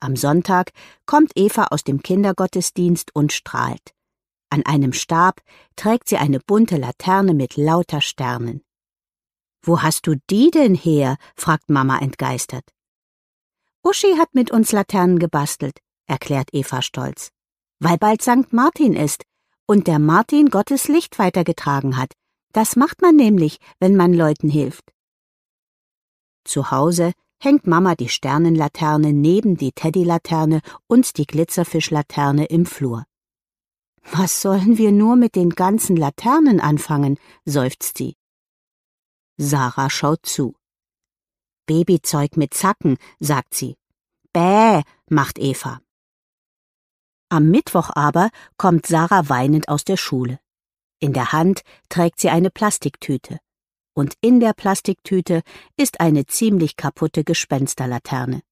Am Sonntag kommt Eva aus dem Kindergottesdienst und strahlt. An einem Stab trägt sie eine bunte Laterne mit lauter Sternen. »Wo hast du die denn her?« fragt Mama entgeistert. »Uschi hat mit uns Laternen gebastelt«, erklärt Eva stolz, »weil bald Sankt Martin ist und der Martin Gottes Licht weitergetragen hat. Das macht man nämlich, wenn man Leuten hilft.« Zu Hause hängt Mama die Sternenlaterne neben die Teddylaterne und die Glitzerfischlaterne im Flur. »Was sollen wir nur mit den ganzen Laternen anfangen?«, seufzt sie. Sarah schaut zu. »Babyzeug mit Zacken«, sagt sie. »Bäh«, macht Eva. Am Mittwoch aber kommt Sarah weinend aus der Schule. In der Hand trägt sie eine Plastiktüte. Und in der Plastiktüte ist eine ziemlich kaputte Gespensterlaterne.